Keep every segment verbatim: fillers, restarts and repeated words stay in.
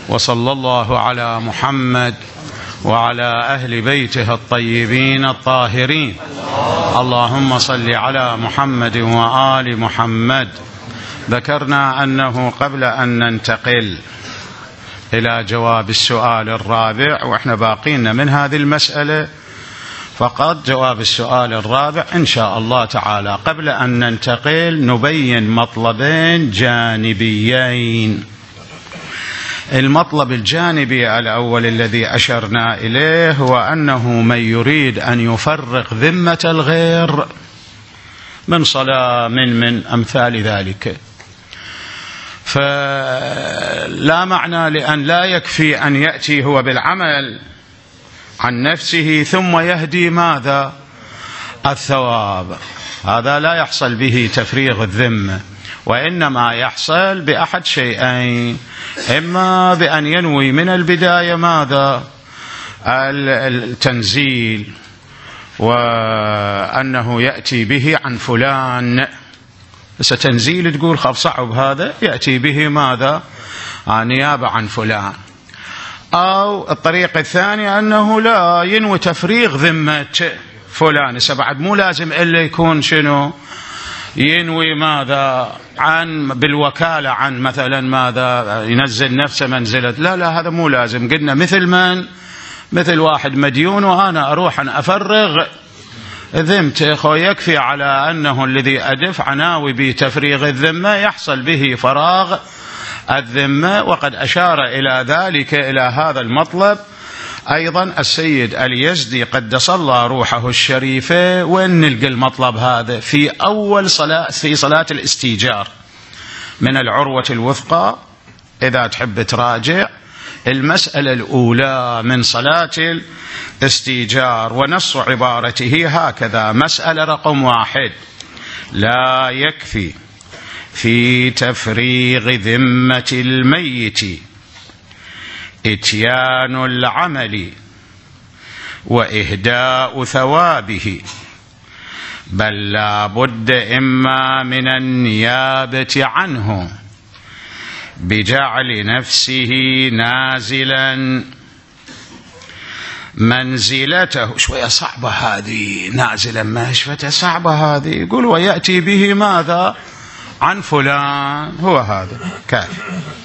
وصلى الله على محمد وعلى أهل بيته الطيبين الطاهرين. اللهم صل على محمد وآل محمد. ذكرنا أنه قبل أن ننتقل إلى جواب السؤال الرابع، وإحنا باقين من هذه المسألة فقط جواب السؤال الرابع إن شاء الله تعالى، قبل أن ننتقل نبين مطلبين جانبيين. المطلب الجانبي الأول الذي أشرنا إليه هو أنه من يريد أن يفرق ذمة الغير من صلاة من من أمثال ذلك، فلا معنى لأن لا يكفي أن يأتي هو بالعمل عن نفسه ثم يهدي ماذا؟ الثواب. هذا لا يحصل به تفريغ الذمة، وإنما يحصل بأحد شيئين: إما بأن ينوي من البداية ماذا؟ التنزيل، وأنه يأتي به عن فلان. ستنزيل تقول خف صعب هذا، يأتي به ماذا؟ نيابة عن فلان. أو الطريقة الثانية أنه لا ينوي تفريغ ذمة فلان، بعد مو لازم إلا يكون شنو؟ ينوي ماذا؟ عن بالوكالة عن مثلا ماذا؟ ينزل نفسه منزلة. لا لا، هذا مو لازم. قلنا مثل من؟ مثل واحد مديون وأنا أروح أن أفرغ ذمته، يكفي على أنه الذي أدف عناوي بتفريغ الذمة يحصل به فراغ الذمة. وقد أشار إلى ذلك إلى هذا المطلب أيضا السيد اليزدي قدس الله روحه الشريفة. وين نلقى المطلب هذا؟ في أول صلاة، في صلاة الاستيجار من العروة الوثقى. إذا تحب تراجع المسألة الأولى من صلاة الاستيجار، ونص عبارته هكذا: مسألة رقم واحد: لا يكفي في تفريغ ذمة الميت إتيان العمل وإهداء ثوابه، بل لا بد إما من النيابة عنه بجعل نفسه نازلا منزلته. شوية صعبة هذه، نازلا ماشفة صعبة هذه. يقول ويأتي به ماذا؟ عن فلان. هو هذا كافي.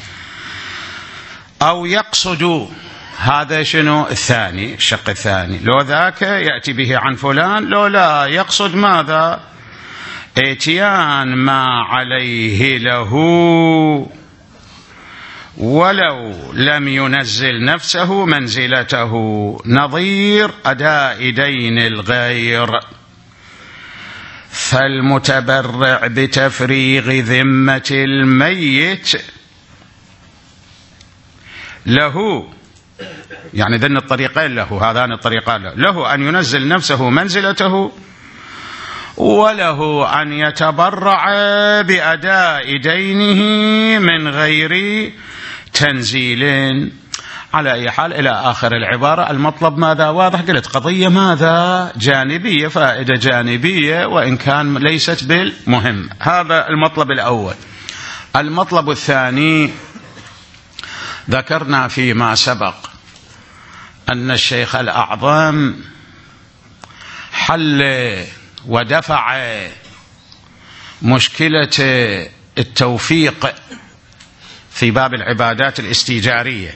أو يقصد، هذا شنو الثاني، الشق الثاني. لو ذاك يأتي به عن فلان، لو لا يقصد ماذا؟ اتيان ما عليه له ولو لم ينزل نفسه منزلته، نظير أداء دين الغير. فالمتبرع بتفريغ ذمة الميت له، يعني ذن الطريقين له، هذان الطريقان له: له أن ينزل نفسه منزلته، وله أن يتبرع بأداء دينه من غير تنزيل. على أي حال إلى آخر العبارة. المطلب ماذا؟ واضح. قلت قضية ماذا؟ جانبية، فائدة جانبية وإن كان ليست بالمهم. هذا المطلب الأول. المطلب الثاني: ذكرنا فيما سبق أن الشيخ الأعظم حل ودفع مشكلة التوفيق في باب العبادات الاستيجارية،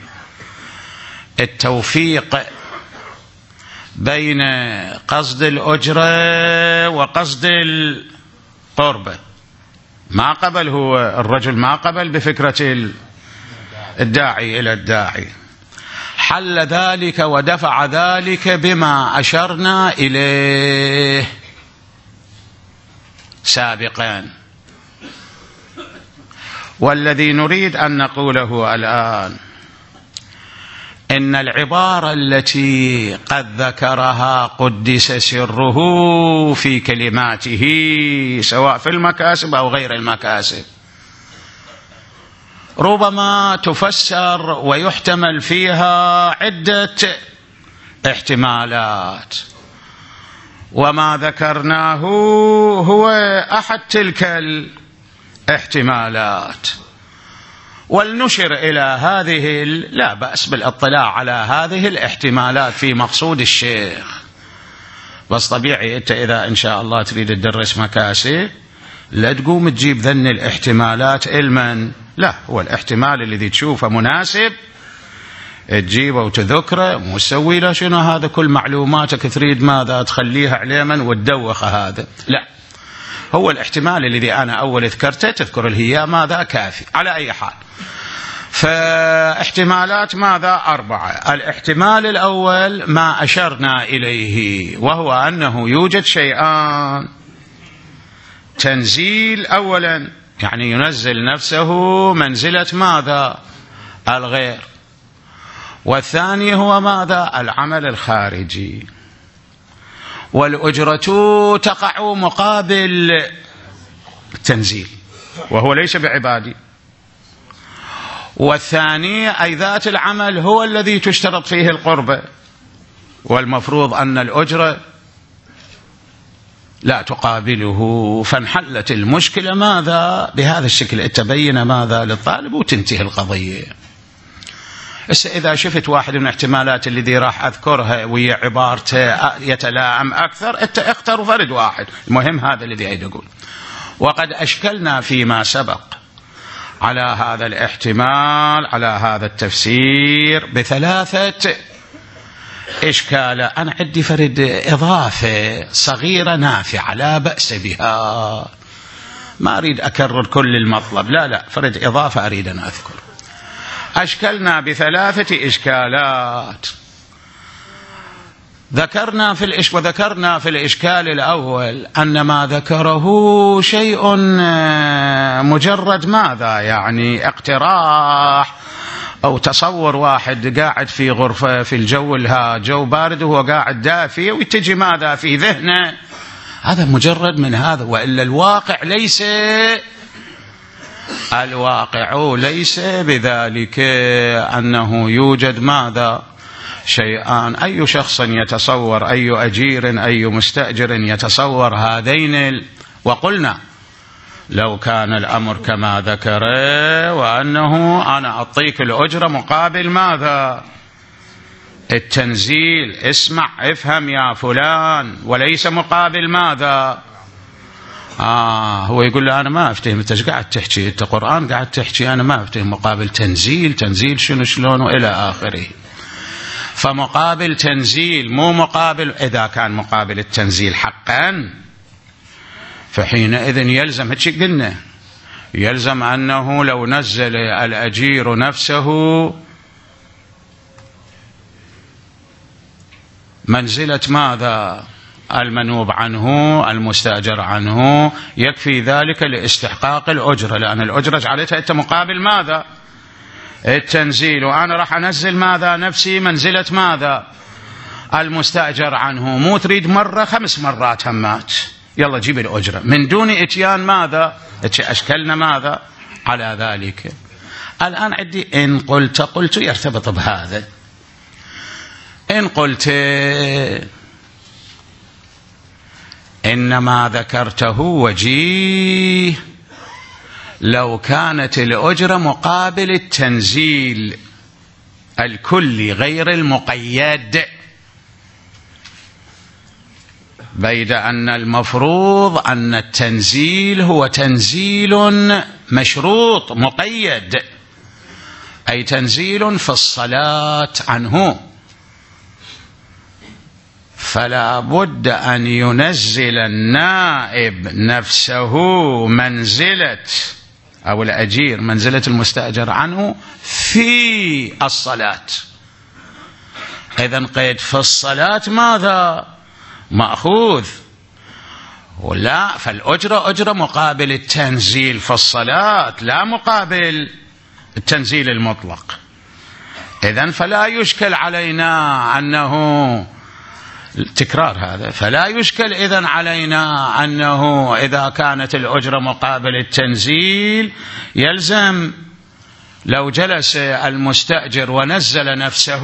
التوفيق بين قصد الأجرة وقصد القربة. ما قبل هو الرجل، ما قبل بفكرة الداعي إلى الداعي، حل ذلك ودفع ذلك بما أشرنا إليه سابقا. والذي نريد أن نقوله الآن إن العبارة التي قد ذكرها قدس سره في كلماته سواء في المكاسب أو غير المكاسب ربما تفسر ويحتمل فيها عدة احتمالات، وما ذكرناه هو أحد تلك الاحتمالات. ولنشر إلى هذه لا بأس بالاطلاع على هذه الاحتمالات في مقصود الشيخ. بس طبيعي أنت إذا إن شاء الله تريد تدرس مكاسب لا تقوم تجيب ذن الاحتمالات علما، لا، هو الاحتمال الذي تشوفه مناسب تجيبه وتذكره، مو تسوي له شنو هذا كل معلوماتك تريد ماذا تخليها علما وتدوخه، هذا لا. هو الاحتمال الذي أنا أول ذكرته تذكر الهياء ماذا كافي على أي حال. فاحتمالات ماذا أربعة. الاحتمال الأول ما أشرنا إليه، وهو أنه يوجد شيئان: تنزيل أولا، يعني ينزل نفسه منزلة ماذا الغير، والثاني هو ماذا العمل الخارجي، والأجرة تقع مقابل التنزيل وهو ليس بعبادي، والثاني أي ذات العمل هو الذي تشترط فيه القربة، والمفروض أن الأجرة لا تقابله. فانحلت المشكلة ماذا بهذا الشكل، تبين ماذا للطالب وتنتهي القضية. إذا شفت واحد من الاحتمالات الذي راح أذكرها وهي عبارته يتلائم أكثر، أنت اختر فرد واحد، المهم هذا الذي أريد أقول. وقد أشكلنا فيما سبق على هذا الاحتمال، على هذا التفسير بثلاثة إشكال. أنا عندي فرد إضافة صغيرة نافعة لا بأس بها، ما أريد أكرر كل المطلب، لا لا، فرد إضافة أريد أن أذكر. أشكلنا بثلاثة إشكالات. ذكرنا في الإش وذكرنا في الإشكال الأول أن ما ذكره شيء مجرد ماذا يعني اقتراح أو تصور. واحد قاعد في غرفة في الجو الها جو بارد وهو قاعد دافي ويتجي ماذا في ذهنه، هذا مجرد من هذا، وإلا الواقع ليس الواقع ليس بذلك، أنه يوجد ماذا شيئان. أي شخص يتصور، أي أجير أي مستأجر يتصور هذين ال... وقلنا لو كان الأمر كما ذكر، وأنه أنا أعطيك الأجرة مقابل ماذا التنزيل، اسمع افهم يا فلان، وليس مقابل ماذا آه هو يقول له أنا ما أفتهم، أنت قاعد تحكي، أنت قرآن قاعد تحكي، أنا ما أفتهم مقابل تنزيل، تنزيل شنو شلونه إلى آخره. فمقابل تنزيل مو مقابل، إذا كان مقابل التنزيل حقا فحينئذ يلزم، هتشي قلنا يلزم أنه لو نزل الأجير نفسه منزلة ماذا المنوب عنه المستأجر عنه، يكفي ذلك لاستحقاق الأجرة، لأن الأجرة جعلتها أنت مقابل ماذا التنزيل، وأنا راح أنزل ماذا نفسي منزلة ماذا المستأجر عنه. مو تريد مرة خمس مرات همات يلا جيب الأجرة من دون إتيان ماذا أشكلنا ماذا على ذلك. الآن عندي إن قلت قلت يرتبط بهذا. إن قلت إنما ذكرته وجيه لو كانت الأجرة مقابل التنزيل الكلي غير المقيد، بيد أن المفروض أن التنزيل هو تنزيل مشروط مقيد، أي تنزيل في الصلاة عنه، فلا بد أن ينزل النائب نفسه منزلة أو الأجير منزلة المستأجر عنه في الصلاة. إذن قيد في الصلاة ماذا مأخوذ، ولا فالأجرة أجرة مقابل التنزيل في الصلاة لا مقابل التنزيل المطلق. إذن فلا يشكل علينا أنه تكرار هذا، فلا يشكل إذن علينا أنه إذا كانت الأجرة مقابل التنزيل يلزم لو جلس المستأجر ونزل نفسه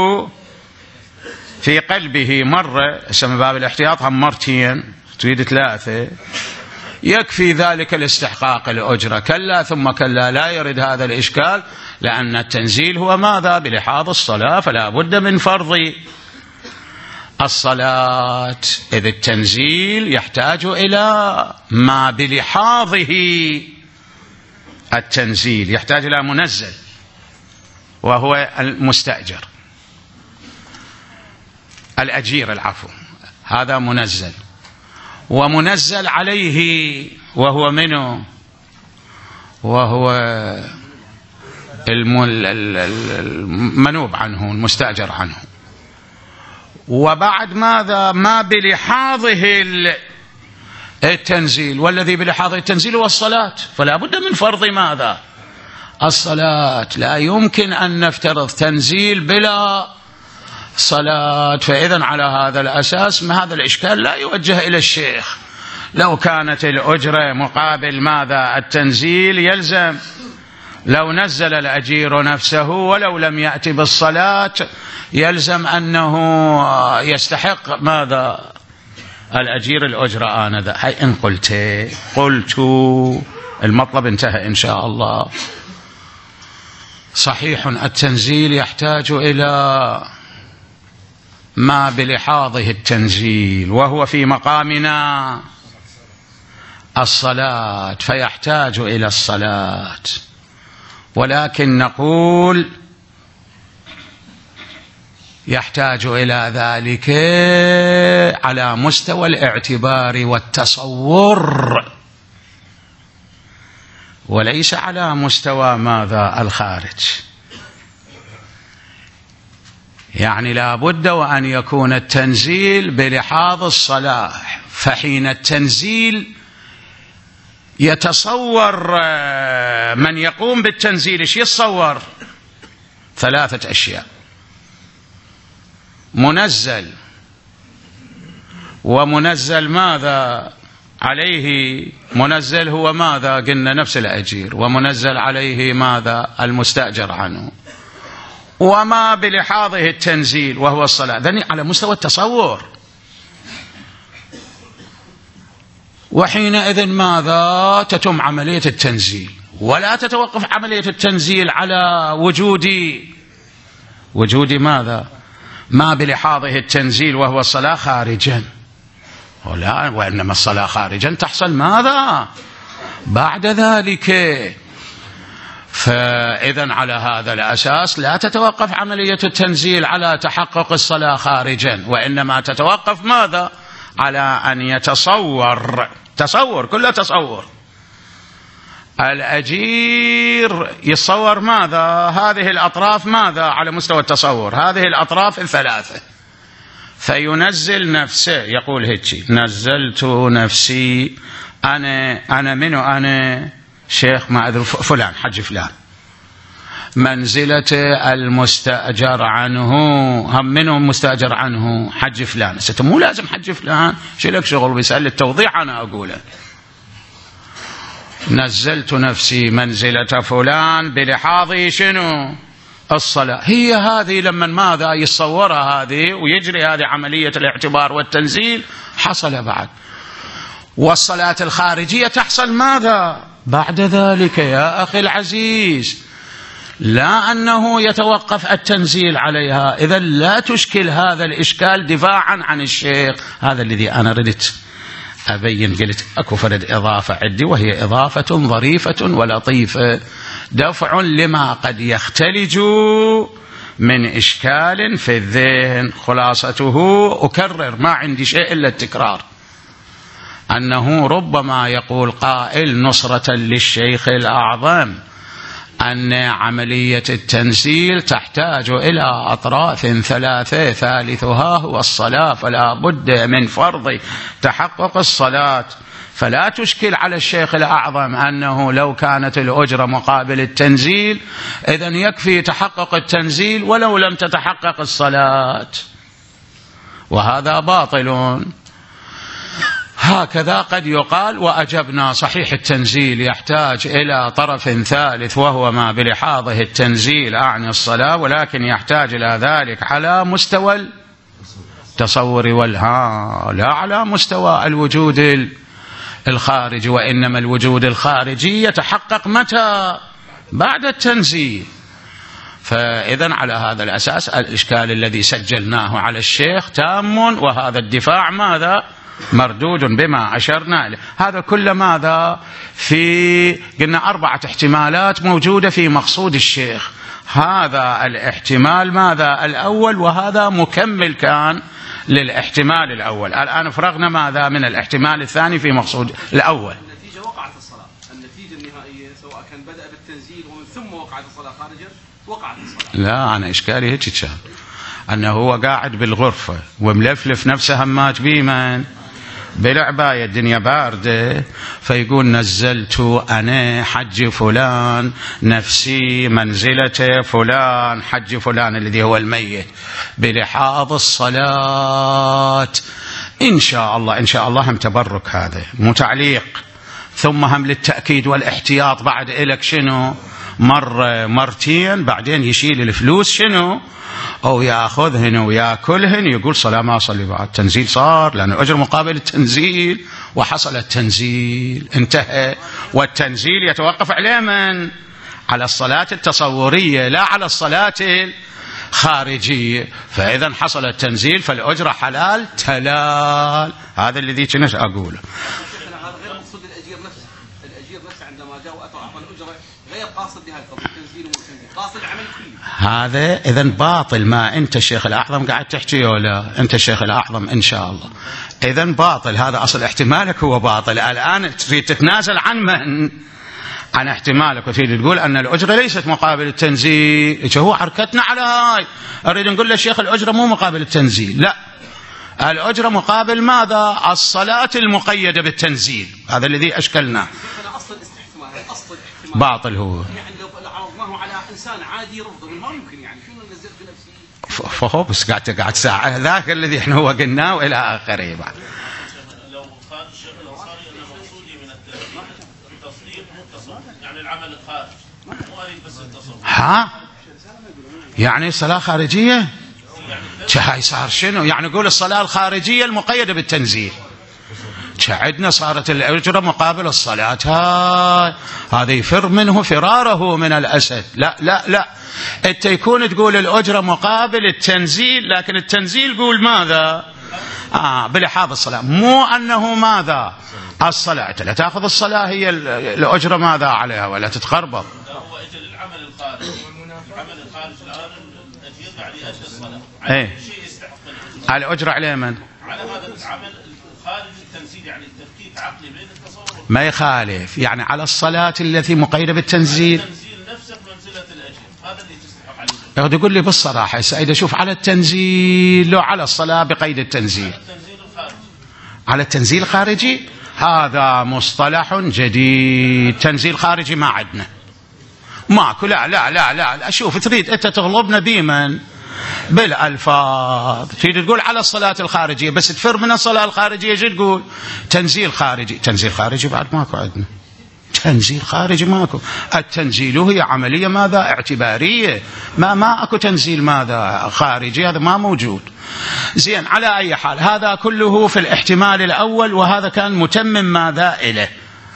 في قلبه مرة، اسم باب الاحتياط هم مرتين تريد ثلاثة، يكفي ذلك الاستحقاق الأجرة. كلا ثم كلا، لا يرد هذا الإشكال، لأن التنزيل هو ماذا؟ بلحاظ الصلاة، فلا بد من فرض الصلاة. إذ التنزيل يحتاج إلى ما بلحاظه التنزيل، يحتاج إلى منزل وهو المستأجر الأجير، العفو، هذا منزل، ومنزل عليه وهو منه، وهو المنوب عنه، المستأجر عنه. وبعد ماذا؟ ما بلحاظه التنزيل، والذي بلحاظه التنزيل هو الصلاة، فلا بد من فرض ماذا؟ الصلاة. لا يمكن أن نفترض تنزيل بلا صلاة. فإذا على هذا الأساس ما هذا الإشكال لا يوجه إلى الشيخ. لو كانت الأجرة مقابل ماذا؟ التنزيل، يلزم لو نزل الأجير نفسه ولو لم يأتي بالصلاة يلزم أنه يستحق ماذا؟ الأجير الأجرة آنذا. هاي إن قلت قلت المطلب انتهى إن شاء الله. صحيح التنزيل يحتاج إلى ما بلحاظه التنزيل، وهو في مقامنا الصلاة، فيحتاج إلى الصلاة. ولكن نقول يحتاج إلى ذلك على مستوى الاعتبار والتصور، وليس على مستوى ماذا؟ الخارج. يعني لا بد وأن يكون التنزيل بلحاظ الصلاح. فحين التنزيل يتصور من يقوم بالتنزيل ايش يتصور؟ ثلاثة أشياء: منزل، ومنزل ماذا عليه؟ منزل هو ماذا؟ قلنا نفس الأجير، ومنزل عليه ماذا؟ المستأجر عنه، وما بلحاظه التنزيل وهو الصلاة. ذني على مستوى التصور. وحينئذ ماذا؟ تتم عملية التنزيل، ولا تتوقف عملية التنزيل على وجود وجود ماذا؟ ما بلحاظه التنزيل وهو الصلاة خارجا، ولا وإنما الصلاة خارجا تحصل ماذا؟ بعد ذلك. فإذا على هذا الأساس لا تتوقف عملية التنزيل على تحقق الصلاة خارجا، وإنما تتوقف ماذا؟ على أن يتصور، تصور، كله تصور. الأجير يتصور ماذا؟ هذه الأطراف ماذا؟ على مستوى التصور هذه الأطراف الثلاثة، فينزل نفسه، يقول هيك: نزلت نفسي، أنا أنا منو؟ أنا شيخ ما أدري فلان، حج فلان، منزلة المستأجر عنه، هم منهم مستأجر عنه؟ حج فلان. ست مو لازم حج فلان، شو لك شغل بيسأل التوضيح أنا أقوله. نزلت نفسي منزلة فلان بلحاظ شنو؟ الصلاة. هي هذه لما ماذا يتصورها هذه ويجري هذه عملية الاعتبار والتنزيل حصل بعد. والصلاة الخارجية تحصل ماذا؟ بعد ذلك يا أخي العزيز، لا أنه يتوقف التنزيل عليها. إذا لا تشكل هذا الإشكال دفاعا عن الشيخ. هذا الذي أنا ردت أبين، قلت أكو فرد إضافة عندي، وهي إضافة ظريفة ولطيفة، دفع لما قد يختلج من إشكال في الذهن. خلاصته أكرر، ما عندي شيء إلا التكرار، أنه ربما يقول قائل نصرة للشيخ الأعظم أن عملية التنزيل تحتاج إلى أطراف ثلاثة، ثالثها هو الصلاة، فلا بد من فرض تحقق الصلاة. فلا تشكل على الشيخ الأعظم أنه لو كانت الأجرة مقابل التنزيل إذن يكفي تحقق التنزيل ولو لم تتحقق الصلاة، وهذا باطل. هكذا قد يقال وأجبنا: صحيح التنزيل يحتاج إلى طرف ثالث وهو ما بلحاظه التنزيل أعني الصلاة، ولكن يحتاج إلى ذلك على مستوى التصور والها، لا على مستوى الوجود الخارجي، وإنما الوجود الخارجي يتحقق متى؟ بعد التنزيل. فإذا على هذا الأساس الإشكال الذي سجلناه على الشيخ تام، وهذا الدفاع ماذا؟ مردود بما أشرنا إليه. هذا كل ماذا؟ في قلنا أربعة احتمالات موجودة في مقصود الشيخ. هذا الاحتمال ماذا؟ الأول، وهذا مكمل كان للاحتمال الأول. الآن فرغنا ماذا من الاحتمال الثاني في مقصود الأول. النتيجة وقعت الصلاة، النتيجة النهائية سواء كان بدأ بالتنزيل ومن ثم وقعت الصلاة خارجا وقعت الصلاة. لا، أنا إشكالي هيك كان أنه هو قاعد بالغرفة وملفلف نفسه همات بيمن بالعباية، الدنيا باردة، فيقول نزلت أنا حج فلان نفسي منزلة فلان حج فلان الذي هو الميت بلحاظ الصلاة إن شاء الله. إن شاء الله هم تبرك، هذا متعليق، ثم هم للتأكيد والاحتياط بعد إلك شنو مرة مرتين، بعدين يشيل الفلوس شنو أو يأخذهن ويأكلهن، يقول صلاة ما صلي بعد التنزيل صار، لأن الأجر مقابل التنزيل، وحصل التنزيل انتهى. والتنزيل يتوقف عليه من؟ على الصلاة التصورية لا على الصلاة الخارجية. فإذا حصل التنزيل فالأجر حلال تلال. هذا الذي كنت أقوله. هذا غير مقصود الأجير نفسه. الأجير نفسه عندما جاء وأتوا أعطى الأجرة غير قاصد بهذا التنزيل والتنزيل، قاصد العمل كله. هذا إذا باطل ما أنت الشيخ الأعظم قاعد تحكي، ولا أنت الشيخ الأعظم إن شاء الله. إذا باطل، هذا أصل احتمالك هو باطل. الآن تريد تتنازل عن من؟ عن احتمالك، وتريد تقول أن الأجرة ليست مقابل التنزيل. هو حركتنا على هاي، أريد نقول للشيخ الأجرة مو مقابل التنزيل، لا، الأجرة مقابل ماذا؟ الصلاة المقيدة بالتنزيل. هذا الذي أشكلنا. أصل الاستحتمال أصل الاحتمال باطل هو. يعني لو عرضناه على إنسان عادي رفضه ما يمكن، يعني شنو نزلت بنفسي فهو بس قاعد قاعد ساعة ذاك الذي احنا هو قلناه وإلى آخره. بعد لو قال الشيخ الأنصاري أن مقصودي من التصديق متصل، يعني العمل الخارج، مو أريد بس التصور. ها؟ يعني صلاة خارجية؟ هاي صار شنو؟ يعني نقول الصلاة الخارجية المقيدة بالتنزيل. شعدنا صارت الأجرة مقابل الصلاة. هاي هذا يفر منه فراره من الأسد. لا لا لا، انت يكون تقول الأجرة مقابل التنزيل، لكن التنزيل قول ماذا؟ آه بلحاظ الصلاة، مو أنه ماذا؟ الصلاة لا تأخذ الصلاة هي الأجرة ماذا عليها ولا تتخربط. هو أجل العمل الخارج، العمل الخارج الآن الأجير يعني أجل الصلاة. ايه الأجرة عليه من؟ على هذا العمل الخارج التنزيل، يعني التفكيك عقلي بين التصور ما يخالف، يعني على الصلاة التي مقيدة بالتنزيل. التنزيل نفسه منزلة الأجر، هذا اللي تستحق عليه. يقول لي بالصراحة سيد أشوف على التنزيل لو على الصلاة بقيد التنزيل؟ التنزيل الخارجي. على التنزيل الخارجي هذا مصطلح جديد. تنزيل خارجي ما عندنا، ماكو. لا لا لا لا، أشوف تريد أنت تغلبنا بمن؟ بالألفاظ. تريد تقول على الصلاة الخارجية بس تفر من الصلاة الخارجية، شو تقول؟ تنزيل خارجي. تنزيل خارجي بعد ماكو عندنا، تنزيل خارجي ماكو. التنزيل هي عملية ماذا؟ اعتبارية، ما ما اكو تنزيل ماذا؟ خارجي، هذا ما موجود. زين، على أي حال هذا كله في الاحتمال الأول، وهذا كان متمم ماذا إليه.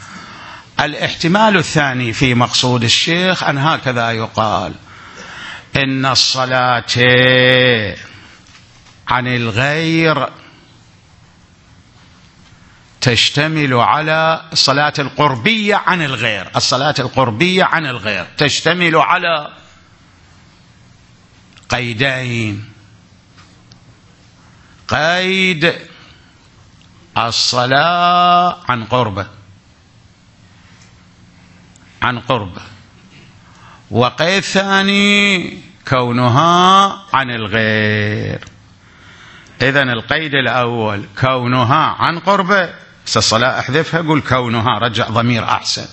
الاحتمال الثاني في مقصود الشيخ أن هكذا يقال: إن الصلاة عن الغير تشتمل على الصلاة القربية عن الغير. الصلاة القربية عن الغير تشتمل على قيدين: قيد الصلاة عن قربة عن قربة، وقيد ثاني كونها عن الغير. إذن القيد الأول كونها عن قربة، بس الصلاة احذفها، قل كونها، رجع ضمير أحسن.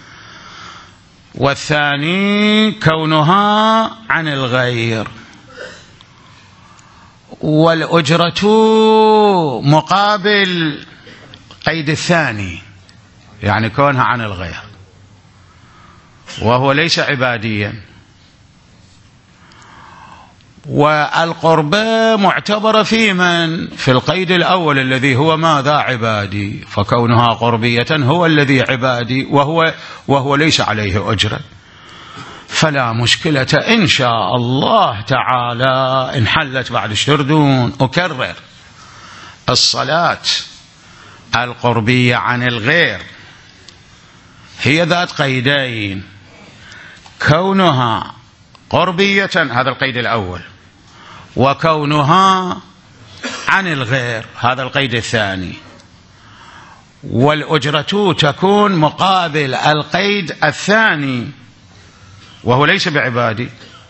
والثاني كونها عن الغير، والأجرة مقابل قيد الثاني، يعني كونها عن الغير، وهو ليس عباديا. والقربة معتبرة في من؟ في القيد الأول الذي هو ماذا؟ عبادي، فكونها قربية هو الذي عبادي وهو, وهو ليس عليه أجرة، فلا مشكلة إن شاء الله تعالى. إن حلت بعد شردون أكرر الصلاة القربية عن الغير هي ذات قيدين، كونها قربية هذا القيد الأول، وكونها عن الغير هذا القيد الثاني، والأجرة تكون مقابل القيد الثاني وهو ليس بعبادي.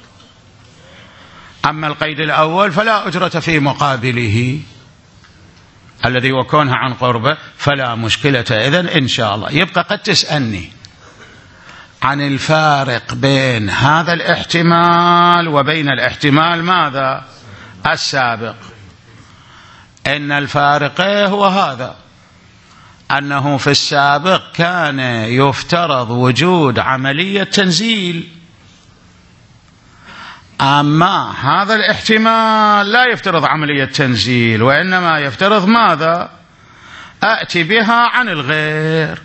أما القيد الأول فلا أجرة في مقابله الذي وكونها عن قربة، فلا مشكلة. إذن إن شاء الله يبقى قد تسألني عن الفارق بين هذا الاحتمال وبين الاحتمال ماذا؟ السابق. إن الفارق هو هذا، أنه في السابق كان يفترض وجود عملية تنزيل، أما هذا الاحتمال لا يفترض عملية تنزيل، وإنما يفترض ماذا؟ أأتي بها عن الغير.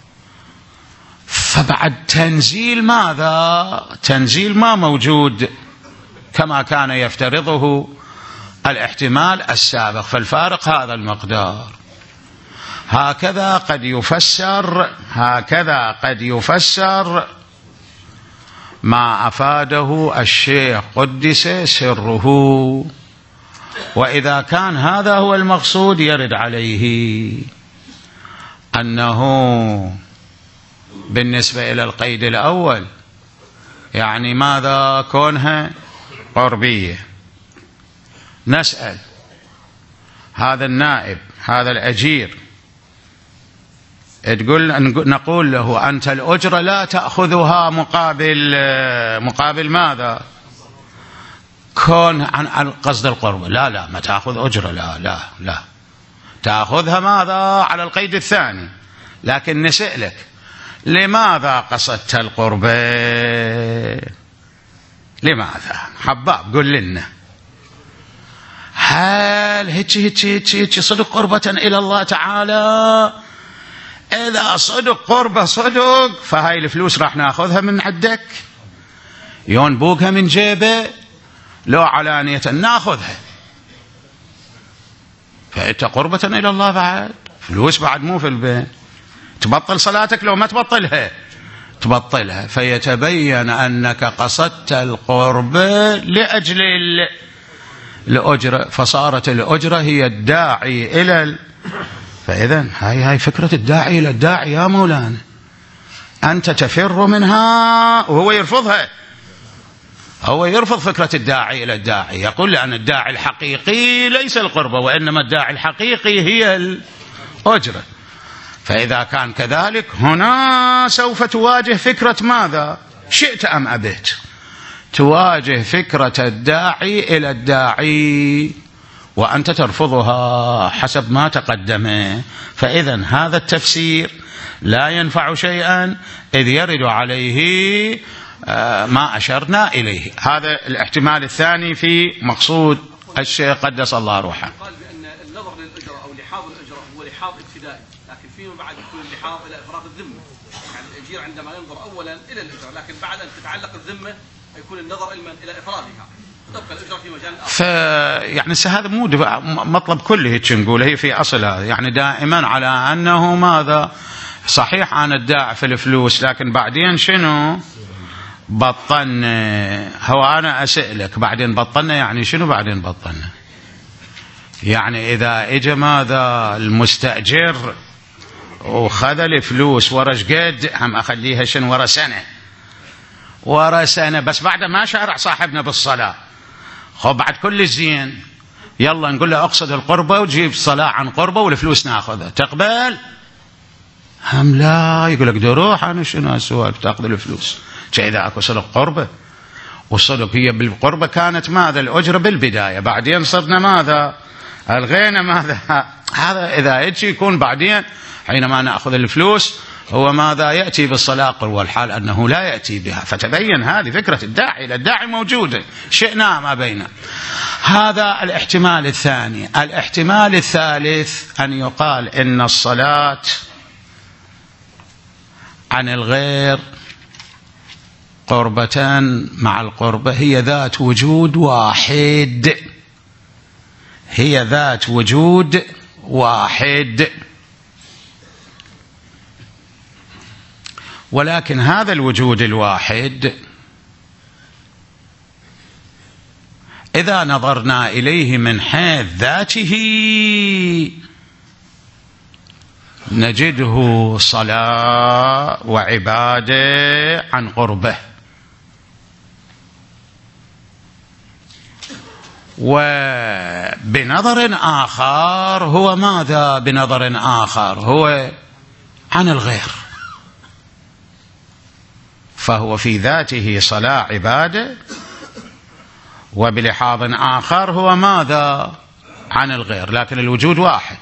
فبعد تنزيل ماذا؟ تنزيل ما موجود كما كان يفترضه الاحتمال السابق، فالفارق هذا المقدار. هكذا قد يفسر هكذا قد يفسر ما أفاده الشيخ قدس سره، وإذا كان هذا هو المقصود يرد عليه أنه بالنسبة إلى القيد الأول يعني ماذا؟ كونها قربية. نسأل هذا النائب هذا الأجير، تقول نقول له أنت الأجرة لا تأخذها مقابل مقابل ماذا؟ كون عن قصد القرب. لا لا ما تأخذ أجرة، لا لا لا تأخذها ماذا؟ على القيد الثاني. لكن نسألك لماذا قصدت القربة؟ لماذا؟ حباب قل لنا، هل هيك هيك هيك هيك صدق قربة إلى الله تعالى؟ إذا صدق قربة صدق فهاي الفلوس راح ناخذها من عندك، ينبوقها من جيبه، لو علانية ناخذها، فأنت قربة إلى الله بعد فلوس بعد مو في البيت. تبطل صلاتك لو ما تبطلها تبطلها، فيتبين أنك قصدت القربة لأجل الأجرة، فصارت الأجرة هي الداعي إلى ال... فإذا هاي هاي فكرة الداعي إلى الداعي يا مولانا، أنت تفر منها وهو يرفضها. هو يرفض فكرة الداعي إلى الداعي، يقول لأن الداعي الحقيقي ليس القربة، وإنما الداعي الحقيقي هي الأجرة. فإذا كان كذلك هنا سوف تواجه فكرة ماذا؟ شئت أم أبيت تواجه فكرة الداعي إلى الداعي، وأنت ترفضها حسب ما تقدم. فإذا هذا التفسير لا ينفع شيئا إذ يرد عليه ما أشرنا إليه. هذا الاحتمال الثاني في مقصود الشيخ قدس الله روحه. قال بأن النظر للأجرة أو لحاظ الأجرة هو لحاظ ابتدائي، لكن فيما بعد يكون اللحاظ إلى إفراغ الذمة. يعني الأجير عندما ينظر أولا إلى الأجرة، لكن بعد أن تتعلق الذمة يكون النظر إلى إفرادها، تبقى الأجرة في مجال آخر. فيعني هذا مو مطلب كله هيك نقول، هي في أصلها يعني دائما على أنه ماذا؟ صحيح أنا الداعي في الفلوس، لكن بعدين شنو؟ بطلنا. هو أنا أسألك بعدين بطلنا يعني شنو بعدين بطلنا؟ يعني إذا إجا ماذا المستأجر وخذ الفلوس ورا شقد، هم أخليها شنو ورا سنة ورا سنة، بس بعد ما شارع صاحبنا بالصلاة خب بعد كل زين يلا نقول له أقصد القربة وتجيب صلاة عن قربة والفلوس ناخذها، تقبل؟ هم لا، يقول لك دروح أنا شنو أسوأك تأخذ الفلوس. إذا أكو صدق قربة، والصدق هي بالقربة كانت ماذا؟ الأجرة بالبداية، بعدين صرنا ماذا؟ الغينا ماذا؟ هذا إذا إيش يكون بعدين حينما نأخذ الفلوس هو ماذا يأتي بالصلاة، والحال أنه لا يأتي بها. فتبين هذه فكرة الداعي، الداعي موجودة شئنا ما بينه. هذا الاحتمال الثاني. الاحتمال الثالث أن يقال إن الصلاة عن الغير قربة مع القربة هي ذات وجود واحد، هي ذات وجود واحد، ولكن هذا الوجود الواحد إذا نظرنا إليه من حيث ذاته نجده صلاة وعبادة عن قربه. وبنظر آخر هو ماذا؟ بنظر آخر هو عن الغير، فهو في ذاته صلاة عبادة، وبلحاظ آخر هو ماذا؟ عن الغير، لكن الوجود واحد،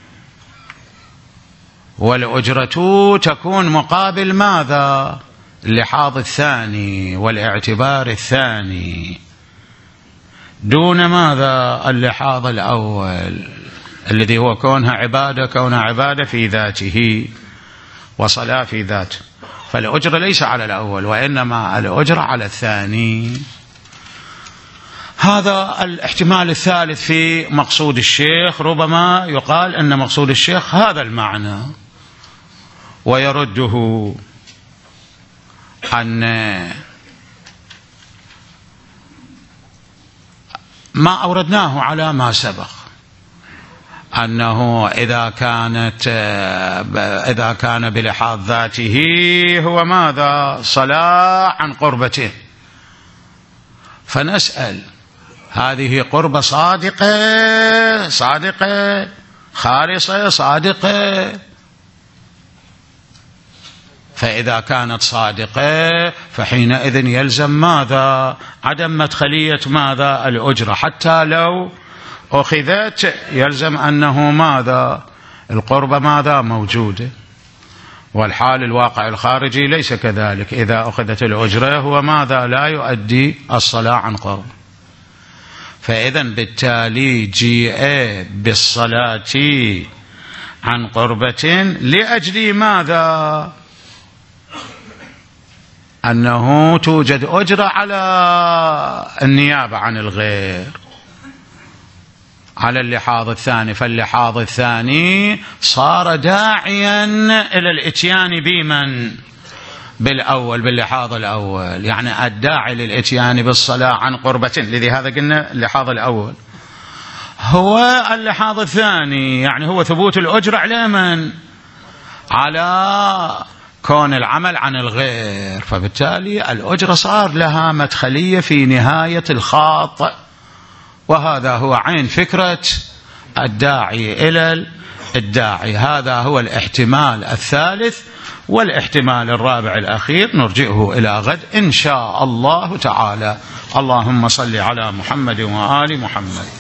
والأجرة تكون مقابل ماذا؟ اللحاظ الثاني والاعتبار الثاني، دون ماذا؟ اللحاظ الأول الذي هو كونها عبادة، كونها عبادة في ذاته وصلاة في ذاته. فالأجرة ليس على الأول، وإنما الأجرة على الثاني. هذا الاحتمال الثالث في مقصود الشيخ. ربما يقال أن مقصود الشيخ هذا المعنى، ويرده أن ما أوردناه على ما سبق، أنه إذا كانت إذا كان بلحاظ ذاته هو ماذا؟ صلاة عن قربته. فنسأل هذه قربة صادقة صادقة خالصة صادقة؟ فإذا كانت صادقة فحينئذ يلزم ماذا؟ عدم مدخلية ماذا؟ الأجرة، حتى لو أخذت يلزم أنه ماذا؟ القربة ماذا؟ موجودة. والحال الواقع الخارجي ليس كذلك، إذا أخذت الأجرة هو ماذا؟ لا يؤدي الصلاة عن قرب. فإذن بالتالي جيء بالصلاة عن قربة لأجل ماذا؟ أنه توجد أجرة على النيابة عن الغير، على اللحاظ الثاني. فاللحاظ الثاني صار داعيا إلى الاتيان بمن؟ بالأول، باللحاظ الأول، يعني الداعي للاتيان بالصلاة عن قربة. لذي هذا قلنا اللحاظ الأول هو اللحاظ الثاني، يعني هو ثبوت الأجرة على من؟ على كون العمل عن الغير. فبالتالي الأجرة صار لها مدخلية في نهاية الخاط، وهذا هو عين فكرة الداعي إلى الداعي. هذا هو الاحتمال الثالث. والاحتمال الرابع الأخير نرجئه إلى غد إن شاء الله تعالى. اللهم صل على محمد وآل محمد.